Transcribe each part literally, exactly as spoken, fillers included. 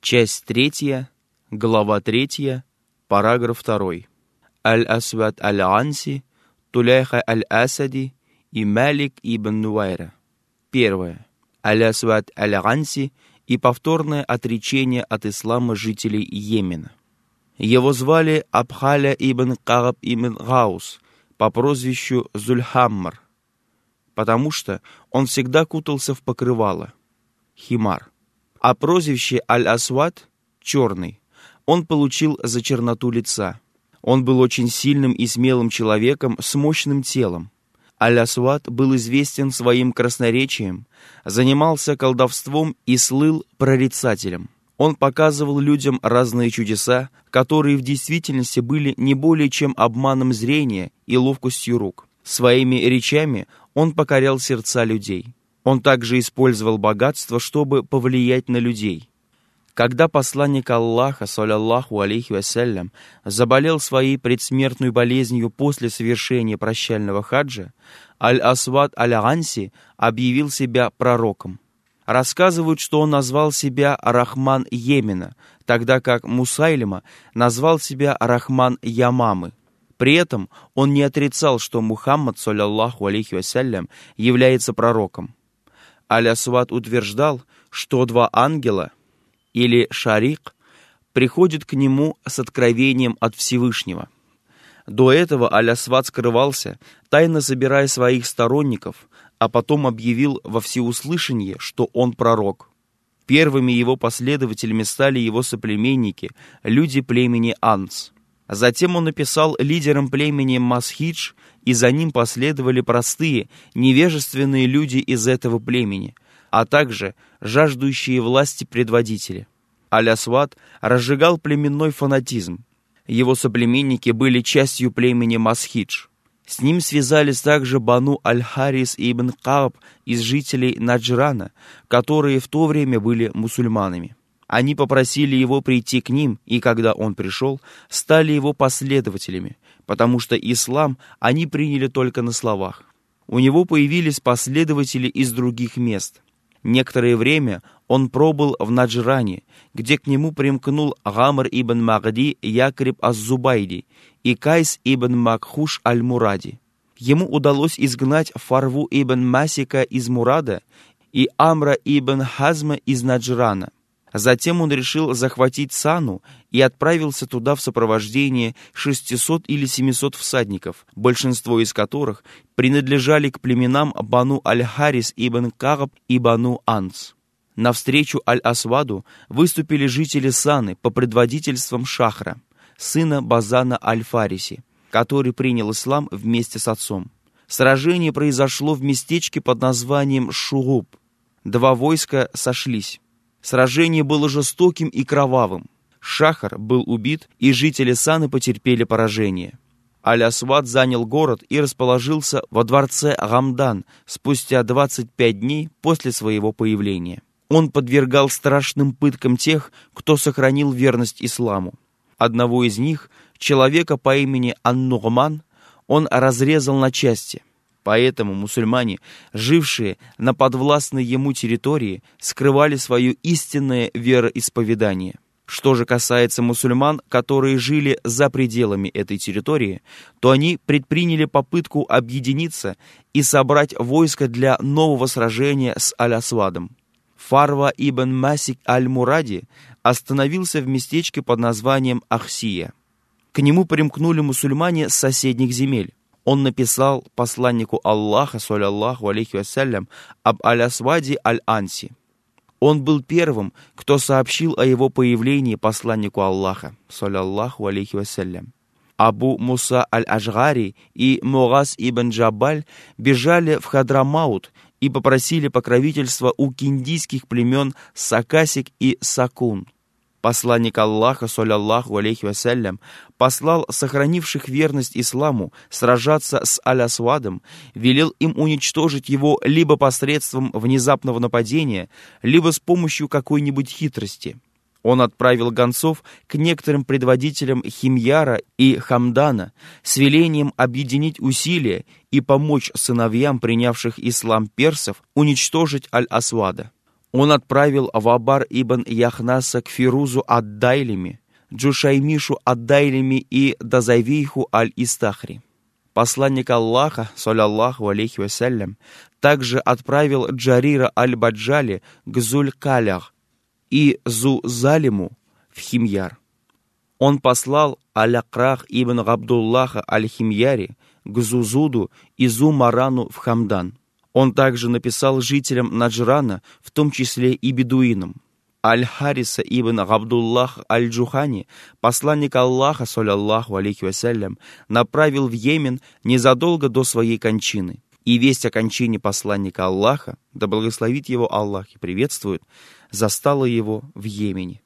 Часть третья, глава третья, параграф второй. Аль-Асвад Аль-Анси, Туляйха Аль-Асади и Малик ибн Нуайра. Первое. Аль-Асвад Аль-Анси и повторное отречение от ислама жителей Йемена. Его звали Абхаля ибн Кагаб ибн Гаус по прозвищу Зульхаммар, потому что он всегда кутался в покрывало, химар. А прозвище Аль-Асвад, черный, он получил за черноту лица. Он был очень сильным и смелым человеком с мощным телом. Аль-Асвад был известен своим красноречием, занимался колдовством и слыл прорицателем. Он показывал людям разные чудеса, которые в действительности были не более чем обманом зрения и ловкостью рук. Своими речами он покорял сердца людей. Он также использовал богатство, чтобы повлиять на людей. Когда посланник Аллаха, саллаллаху алейхи вассалям, заболел своей предсмертной болезнью после совершения прощального хаджа, Аль-Асвад Аль-Анси объявил себя пророком. Рассказывают, что он назвал себя Рахман Йемена, тогда как Мусайлима назвал себя Рахман Ямамы. При этом он не отрицал, что Мухаммад, саллаллаху алейхи вассалям, является пророком. Аль-Асвад утверждал, что два ангела, или шарик, приходят к нему с откровением от Всевышнего. До этого Аль-Асвад скрывался, тайно собирая своих сторонников, а потом объявил во всеуслышание, что он пророк. Первыми его последователями стали его соплеменники, люди племени Анс. Затем он написал лидерам племени Масхидж, и за ним последовали простые, невежественные люди из этого племени, а также жаждущие власти предводители. Аль-Асвад разжигал племенной фанатизм. Его соплеменники были частью племени Масхидж. С ним связались также Бану Аль-Харис ибн Кааб из жителей Наджрана, которые в то время были мусульманами. Они попросили его прийти к ним, и когда он пришел, стали его последователями, потому что ислам они приняли только на словах. У него появились последователи из других мест. Некоторое время он пробыл в Наджране, где к нему примкнул Гамр ибн Магди Якриб аз-Зубайди и Кайс ибн Макхуш аль-Муради. Ему удалось изгнать Фарву ибн Масика из Мурада и Амра ибн Хазма из Наджрана. Затем он решил захватить Сану и отправился туда в сопровождении шестисот или семисот всадников, большинство из которых принадлежали к племенам Бану Аль-Харис ибн Кагаб и Бану Анс. Навстречу Аль-Асваду выступили жители Саны по предводительством Шахра, сына Базана Аль-Фариси, который принял ислам вместе с отцом. Сражение произошло в местечке под названием Шугуб. Два войска сошлись. Сражение было жестоким и кровавым. Шахр был убит, и жители Саны потерпели поражение. Аль-Асвад занял город и расположился во дворце Гамдан спустя двадцать пять дней после своего появления. Он подвергал страшным пыткам тех, кто сохранил верность исламу. Одного из них, человека по имени Ан-Нугман, он разрезал на части. Поэтому мусульмане, жившие на подвластной ему территории, скрывали свое истинное вероисповедание. Что же касается мусульман, которые жили за пределами этой территории, то они предприняли попытку объединиться и собрать войско для нового сражения с Аль-Асвадом. Фарва ибн Масик аль-Муради остановился в местечке под названием Ахсия. К нему примкнули мусульмане с соседних земель. Он написал посланнику Аллаха, саллаллаху алейхи вассалям, об Аль-Асваде Аль-Анси. Он был первым, кто сообщил о его появлении посланнику Аллаха, саллаллаху алейхи вассалям. Абу Муса Аль-Ашгари и Мугаз ибн Джабаль бежали в Хадрамаут и попросили покровительства у киндийских племен Сакасик и Сакун. Посланник Аллаха, саллаллаху алейхи вассалям, послал сохранивших верность исламу сражаться с Аль-Асвадом, велел им уничтожить его либо посредством внезапного нападения, либо с помощью какой-нибудь хитрости. Он отправил гонцов к некоторым предводителям Химьяра и Хамдана с велением объединить усилия и помочь сыновьям принявших ислам персов уничтожить Аль-Асвада. Он отправил Вабар ибн Яхнаса к Фирузу ад-Дайлими, Джушаймишу ад-Дайлими и Дазавейху аль-Истахри. Посланник Аллаха, саллаллаху алейхи вассалям, также отправил Джарира аль-Баджали к Зуль-Калях и Зу-Залиму в Химьяр. Он послал Аль-Акрах ибн Габдуллаха аль-Химьяри к Зузуду и Зу-Марану в Хамдан. Он также написал жителям Наджрана, в том числе и бедуинам. Аль-Хариса ибн Габдуллах аль-Джухани, посланник Аллаха, саллаллаху алейхи вассалям, направил в Йемен незадолго до своей кончины. И весть о кончине посланника Аллаха, да благословит его Аллах и приветствует, застала его в Йемене.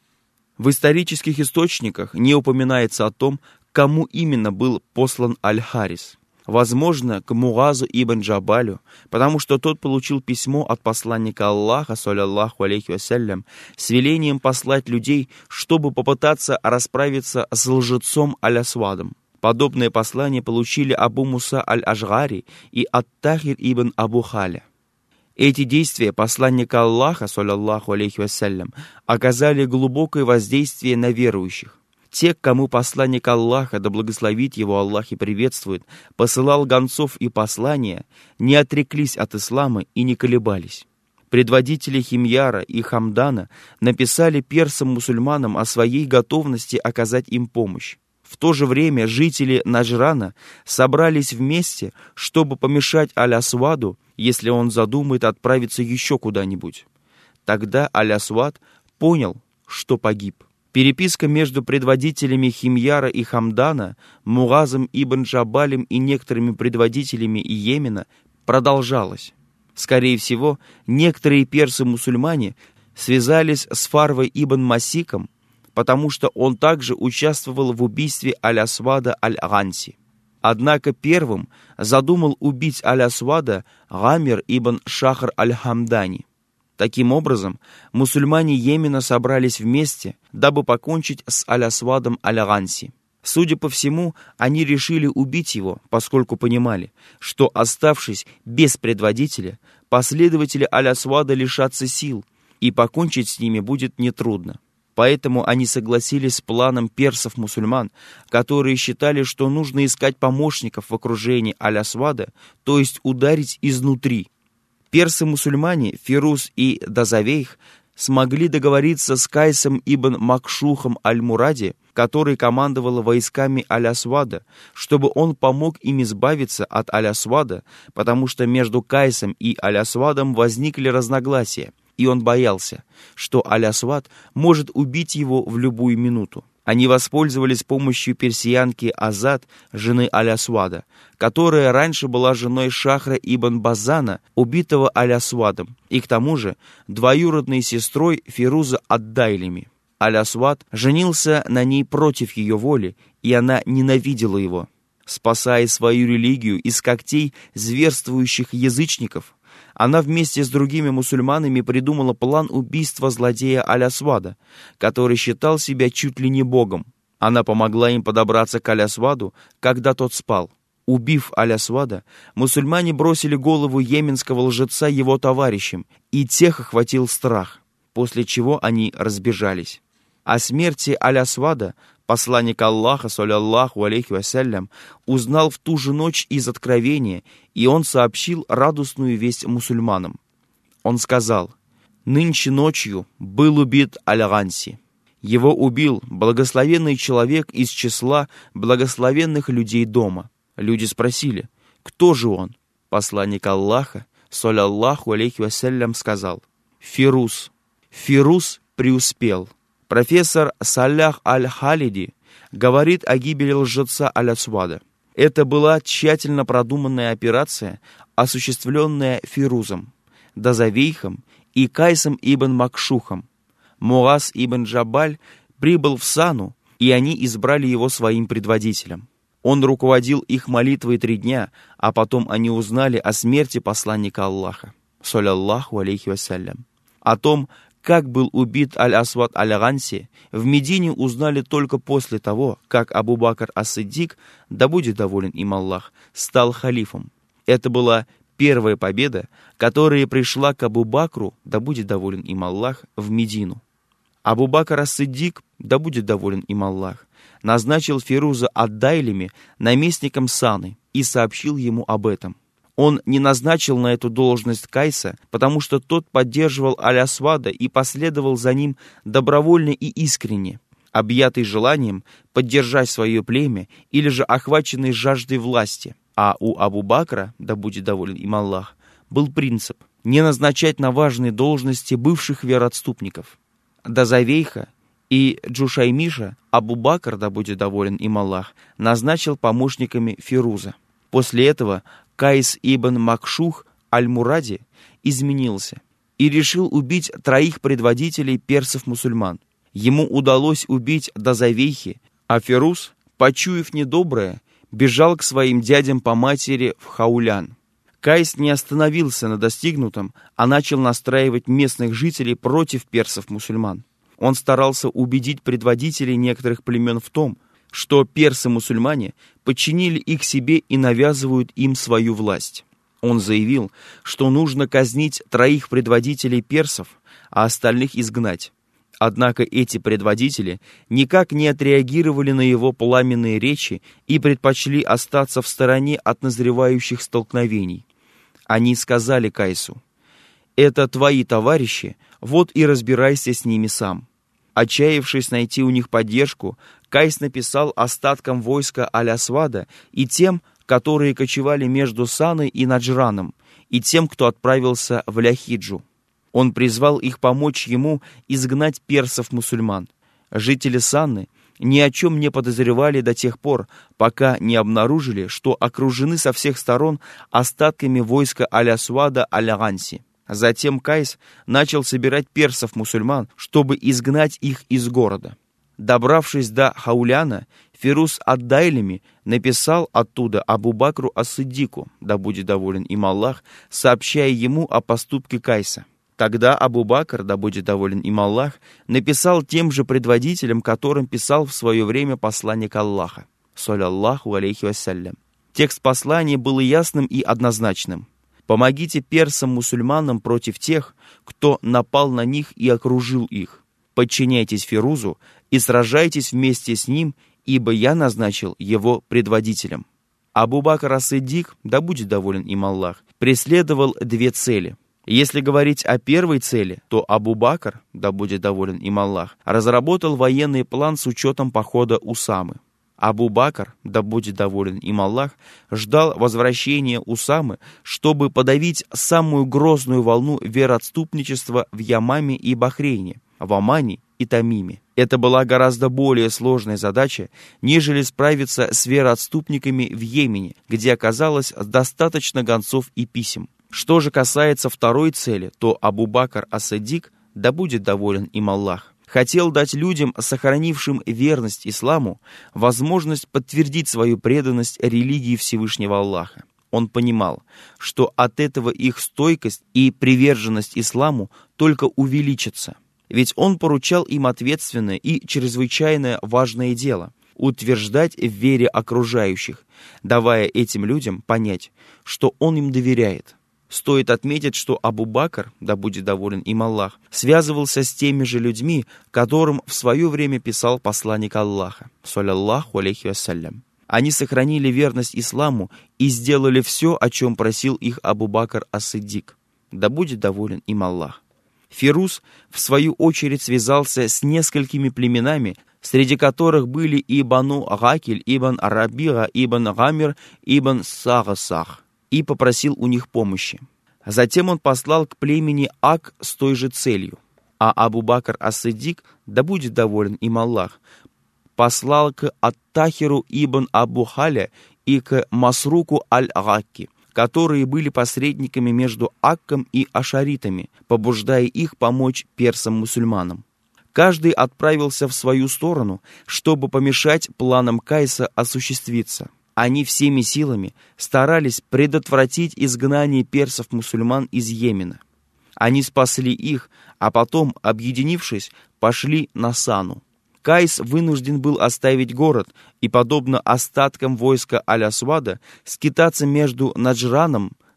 В исторических источниках не упоминается о том, кому именно был послан Аль-Харис. Возможно, к Муазу ибн Джабалю, потому что тот получил письмо от посланника Аллаха, саллаллаху алейхи вассалям, с велением послать людей, чтобы попытаться расправиться с лжецом Аль-Асвадом. Подобное послание получили Абу Муса аль-Ашгари и Ат-Тахир ибн Абу Халя. Эти действия посланника Аллаха, саллаллаху алейхи вассалям, оказали глубокое воздействие на верующих. Те, кому посланник Аллаха, да благословит его Аллах и приветствует, посылал гонцов и послания, не отреклись от ислама и не колебались. Предводители Химьяра и Хамдана написали персам-мусульманам о своей готовности оказать им помощь. В то же время жители Наджрана собрались вместе, чтобы помешать Аль-Асваду, если он задумает отправиться еще куда-нибудь. Тогда Аль-Асвад понял, что погиб. Переписка между предводителями Химьяра и Хамдана, Муазом ибн Джабалем и некоторыми предводителями Йемена продолжалась. Скорее всего, некоторые персы-мусульмане связались с Фарвой ибн Масиком, потому что он также участвовал в убийстве Аль-Асвада аль-Ганси. Однако первым задумал убить Аль-Асвада Гамир ибн Шахр аль-Хамдани. Таким образом, мусульмане Йемена собрались вместе, дабы покончить с Аль-Асвадом аль-Ганси. Судя по всему, они решили убить его, поскольку понимали, что, оставшись без предводителя, последователи Аль-Асвада лишатся сил, и покончить с ними будет нетрудно. Поэтому они согласились с планом персов-мусульман, которые считали, что нужно искать помощников в окружении Аль-Асвада, то есть ударить изнутри. Персы-мусульмане Фируз и Дазавейх смогли договориться с Кайсом ибн Макшухом аль-Муради, который командовал войсками Аль-Асвада, чтобы он помог им избавиться от Аль-Асвада, потому что между Кайсом и Аль-Асвадом возникли разногласия, и он боялся, что Аль-Асвад может убить его в любую минуту. Они воспользовались помощью персиянки Азад, жены Аль-Асвада, которая раньше была женой Шахра ибн Базана, убитого Аль-Асвадом, и к тому же двоюродной сестрой Фируза ад-Дайлими. Аль-Асвад женился на ней против ее воли, и она ненавидела его. Спасая свою религию из когтей зверствующих язычников, она вместе с другими мусульманами придумала план убийства злодея Аль-Асвада, который считал себя чуть ли не богом. Она помогла им подобраться к Аль-Асваду, когда тот спал. Убив Аль-Асвада, мусульмане бросили голову йеменского лжеца его товарищам, и тех охватил страх, после чего они разбежались. О смерти Аль-Асвада посланник Аллаха, саллаллаху алейхи вассалям, узнал в ту же ночь из откровения, и он сообщил радостную весть мусульманам. Он сказал: «Нынче ночью был убит Аль-Ганси. Его убил благословенный человек из числа благословенных людей дома». Люди спросили: «Кто же он?» Посланник Аллаха, саллаллаху алейхи вассалям, сказал: «Фируз». Фируз преуспел. Профессор Салях аль-Халиди говорит о гибели лжеца Аль-Асвада. Это была тщательно продуманная операция, осуществленная Фирузом, Дазавейхом и Кайсом ибн Макшухом. Муаз ибн Джабаль прибыл в Сану, и они избрали его своим предводителем. Он руководил их молитвой три дня, а потом они узнали о смерти посланника Аллаха, саллаллаху алейхи вассалям. О том, как был убит Аль-Асвад аль-Ганси, в Медине узнали только после того, как Абу Бакр ас-Сиддик, да будет доволен им Аллах, стал халифом. Это была первая победа, которая пришла к Абу-Бакру, да будет доволен им Аллах, в Медину. Абу-Бакр ас-Сиддик, да будет доволен им Аллах, назначил Фируза ад-Дайлими наместником Саны и сообщил ему об этом. Он не назначил на эту должность Кайса, потому что тот поддерживал Аль-Асвада и последовал за ним добровольно и искренне, объятый желанием поддержать свое племя или же охваченный жаждой власти. А у Абу-Бакра, да будет доволен им Аллах, был принцип не назначать на важные должности бывших вероотступников. Дазавейха и Джушаймиша Абу-Бакр, да будет доволен им Аллах, назначил помощниками Фируза. После этого Кайс ибн Макшух аль-Муради изменился и решил убить троих предводителей персов-мусульман. Ему удалось убить Дазавейхи, а Фируз, почуяв недоброе, бежал к своим дядям по матери в Хаулян. Кайс не остановился на достигнутом, а начал настраивать местных жителей против персов-мусульман. Он старался убедить предводителей некоторых племен в том, что персы-мусульмане подчинили их себе и навязывают им свою власть. Он заявил, что нужно казнить троих предводителей персов, а остальных изгнать. Однако эти предводители никак не отреагировали на его пламенные речи и предпочли остаться в стороне от назревающих столкновений. Они сказали Кайсу: «Это твои товарищи, вот и разбирайся с ними сам». Отчаявшись найти у них поддержку, Кайс написал остаткам войска Аль-Асвада и тем, которые кочевали между Саной и Наджраном, и тем, кто отправился в Ляхиджу. Он призвал их помочь ему изгнать персов-мусульман. Жители Санны ни о чем не подозревали до тех пор, пока не обнаружили, что окружены со всех сторон остатками войска Аль-Асвада Аль-Ганси. Затем Кайс начал собирать персов-мусульман, чтобы изгнать их из города. Добравшись до Хауляна, Фируз ад-Дайлими написал оттуда Абу-Бакру ас-Сиддику, да будет доволен им Аллах, сообщая ему о поступке Кайса. Тогда Абу-Бакр, да будет доволен им Аллах, написал тем же предводителям, которым писал в свое время посланник Аллаха, саллаллаху алейхи вассалям. Текст послания был ясным и однозначным. «Помогите персам-мусульманам против тех, кто напал на них и окружил их. Подчиняйтесь Фирузу и сражайтесь вместе с ним, ибо я назначил его предводителем». Абу-Бакр ас-Сиддик, да будет доволен им Аллах, преследовал две цели. Если говорить о первой цели, то Абу-Бакр, да будет доволен им Аллах, разработал военный план с учетом похода Усамы. Абу-Бакр, да будет доволен им Аллах, ждал возвращения Усамы, чтобы подавить самую грозную волну вероотступничества в Ямаме и Бахрейне, в Омане и Тамиме. Это была гораздо более сложная задача, нежели справиться с вероотступниками в Йемене, где оказалось достаточно гонцов и писем. Что же касается второй цели, то Абу-Бакр ас-Сиддик, да будет доволен им Аллах, хотел дать людям, сохранившим верность исламу, возможность подтвердить свою преданность религии Всевышнего Аллаха. Он понимал, что от этого их стойкость и приверженность исламу только увеличатся. Ведь он поручал им ответственное и чрезвычайно важное дело – утверждать в вере окружающих, давая этим людям понять, что он им доверяет. Стоит отметить, что Абу-Бакр, да будет доволен им Аллах, связывался с теми же людьми, которым в свое время писал посланник Аллаха, саллаллаху алейхи вассалям. Они сохранили верность исламу и сделали все, о чем просил их Абу-Бакр ас-Сиддик, да будет доволен им Аллах. Фируз, в свою очередь, связался с несколькими племенами, среди которых были и Бану Гакиль, ибн Рабига, ибн Гамир, ибн Сагасах, и попросил у них помощи. Затем он послал к племени Ак с той же целью. А Абу-Бакр ас-Сиддик, да будет доволен им Аллах, послал к Ат-Тахиру ибн Абу-Халя и к Масруку аль-Гакки, которые были посредниками между Акком и ашаритами, побуждая их помочь персам-мусульманам. Каждый отправился в свою сторону, чтобы помешать планам Кайса осуществиться. Они всеми силами старались предотвратить изгнание персов-мусульман из Йемена. Они спасли их, а потом, объединившись, пошли на Сану. Кайс вынужден был оставить город и, подобно остаткам войска Аль-Асвада, скитаться между Наджраном,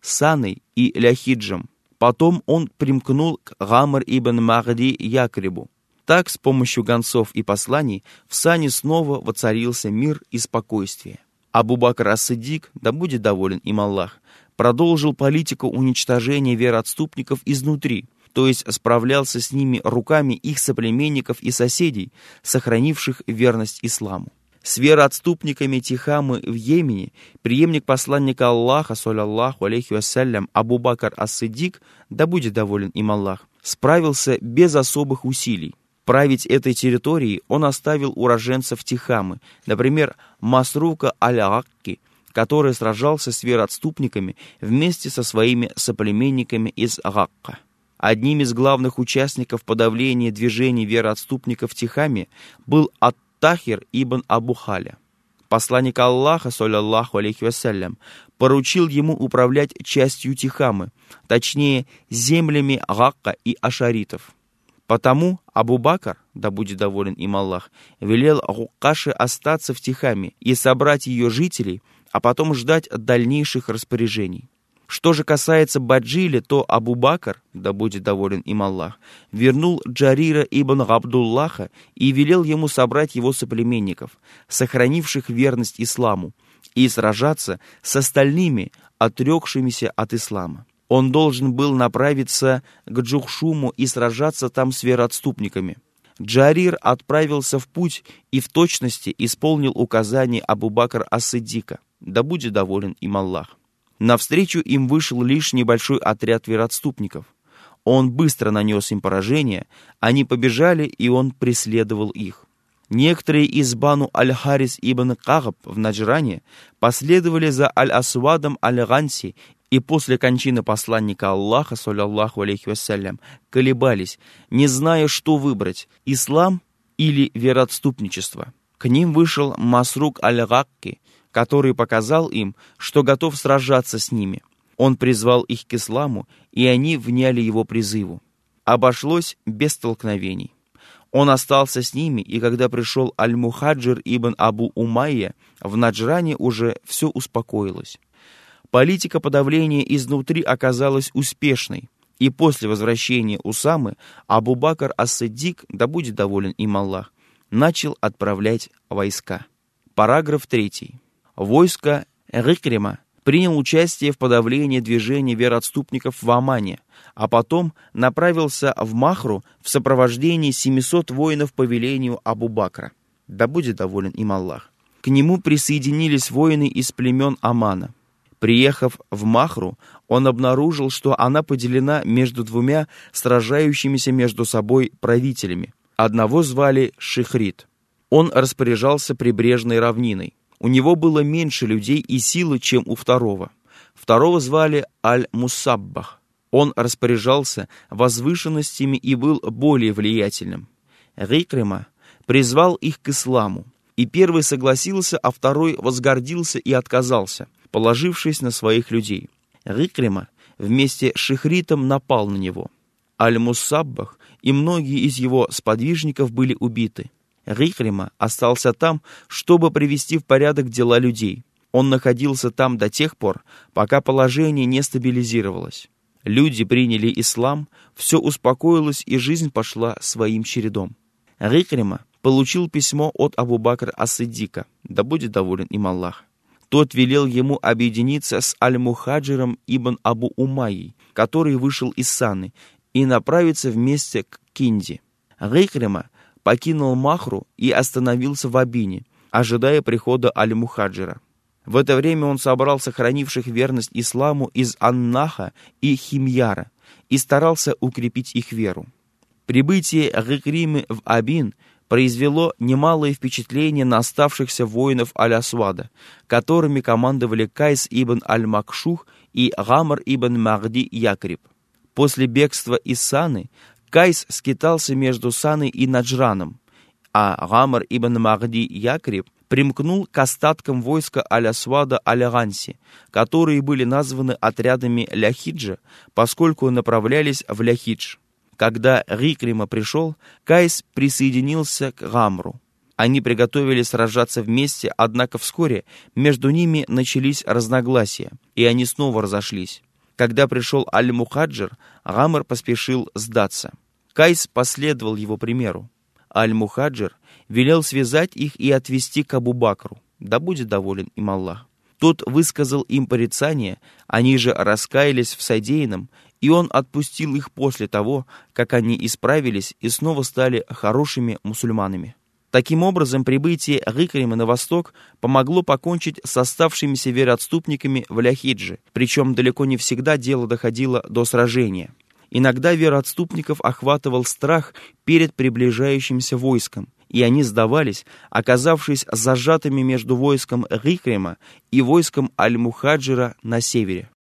Саной и Ляхиджем. Потом он примкнул к Гамр ибн Махди Якрибу. Так, с помощью гонцов и посланий, в Сане снова воцарился мир и спокойствие. Абу-Бакр ас-Сиддик, да будет доволен им Аллах, продолжил политику уничтожения вероотступников изнутри, то есть справлялся с ними руками их соплеменников и соседей, сохранивших верность исламу. С вероотступниками Тихамы в Йемене преемник посланника Аллаха, саллаллаху алейхи вассалям, Абу-Бакр ас-Сиддик, да будет доволен им Аллах, справился без особых усилий. Править этой территорией он оставил уроженцев Тихамы, например, Масрука аль-Акки, который сражался с вероотступниками вместе со своими соплеменниками из Гакка. Одним из главных участников подавления движений вероотступников в Тихаме был ат-Тахир ибн Абу Халя. Посланник Аллаха, саллаллаху алейхи вассалям, поручил ему управлять частью Тихамы, точнее, землями Гакка и ашаритов. Потому Абу-Бакр, да будет доволен им Аллах, велел Гуккаше остаться в Тихаме и собрать ее жителей, а потом ждать дальнейших распоряжений. Что же касается Баджили, то Абу-Бакр, да будет доволен им Аллах, вернул Джарира ибн Абдуллаха и велел ему собрать его соплеменников, сохранивших верность исламу, и сражаться с остальными, отрекшимися от ислама. Он должен был направиться к Джухшуму и сражаться там с вероотступниками. Джарир отправился в путь и в точности исполнил указания Абу-Бакр ас-Сиддика, да будет доволен им Аллах. Навстречу им вышел лишь небольшой отряд вероотступников. Он быстро нанес им поражение, они побежали, и он преследовал их. Некоторые из Бану аль-Харис ибн Кагаб в Наджране последовали за аль-Асвадом аль-Ганси и после кончины посланника Аллаха, саллаллаху алейхи вассалям, колебались, не зная, что выбрать – ислам или вероотступничество. К ним вышел Масрук аль-Гакки, который показал им, что готов сражаться с ними. Он призвал их к исламу, и они вняли его призыву. Обошлось без столкновений. Он остался с ними, и когда пришел Аль-Мухаджир ибн Абу Умайя, в Наджране уже все успокоилось. Политика подавления изнутри оказалась успешной, и после возвращения Усамы Абу-Бакр ас-Сиддик, да будет доволен им Аллах, начал отправлять войска. Параграф третий. Войско Рикрима принял участие в подавлении движения вероотступников в Омане, а потом направился в Махру в сопровождении семисот воинов по велению Абу-Бакра. Да будет доволен им Аллах. К нему присоединились воины из племен Омана. Приехав в Махру, он обнаружил, что она поделена между двумя сражающимися между собой правителями. Одного звали Шихрит. Он распоряжался прибрежной равниной. У него было меньше людей и силы, чем у второго. Второго звали Аль-Мусаббах. Он распоряжался возвышенностями и был более влиятельным. Рикрима призвал их к исламу, и первый согласился, а второй возгордился и отказался, положившись на своих людей. Рикрима вместе с Шихритом напал на него. Аль-Мусаббах и многие из его сподвижников были убиты. Рикрима остался там, чтобы привести в порядок дела людей. Он находился там до тех пор, пока положение не стабилизировалось. Люди приняли ислам, все успокоилось, и жизнь пошла своим чередом. Рикрима получил письмо от Абу-Бакр ас-Сиддика, да будет доволен им Аллах. Тот велел ему объединиться с Аль-Мухаджиром ибн Абу Умайей, который вышел из Саны, и направиться вместе к Кинди. Рикрима покинул Махру и остановился в Абине, ожидая прихода Аль-Мухаджира. В это время он собрал сохранивших верность исламу из Аннаха и Химьяра и старался укрепить их веру. Прибытие Рикримы в Абин произвело немалое впечатление на оставшихся воинов Аль-Асвада, которыми командовали Кайс ибн Аль-Макшух и Гамр ибн Махди Якриб. После бегства из Саны Кайс скитался между Саной и Наджраном, а Гамр ибн Махди Якриб примкнул к остаткам войска Аль-Асвада Аль-Ганси, которые были названы отрядами Ляхиджа, поскольку направлялись в Ляхидж. Когда Рикрима пришел, Кайс присоединился к Гамру. Они приготовились сражаться вместе, однако вскоре между ними начались разногласия, и они снова разошлись. Когда пришел Аль-Мухаджир, Гамр поспешил сдаться. Кайс последовал его примеру. Аль-Мухаджир велел связать их и отвезти к Абу-Бакру, да будет доволен им Аллах. Тот высказал им порицание, они же раскаялись в содеянном, и он отпустил их после того, как они исправились и снова стали хорошими мусульманами. Таким образом, прибытие Икрима на восток помогло покончить с оставшимися вероотступниками в Ля-Хиджи, причем далеко не всегда дело доходило до сражения. Иногда вероотступников охватывал страх перед приближающимся войском, и они сдавались, оказавшись зажатыми между войском Икрима и войском Аль-Мухаджира на севере.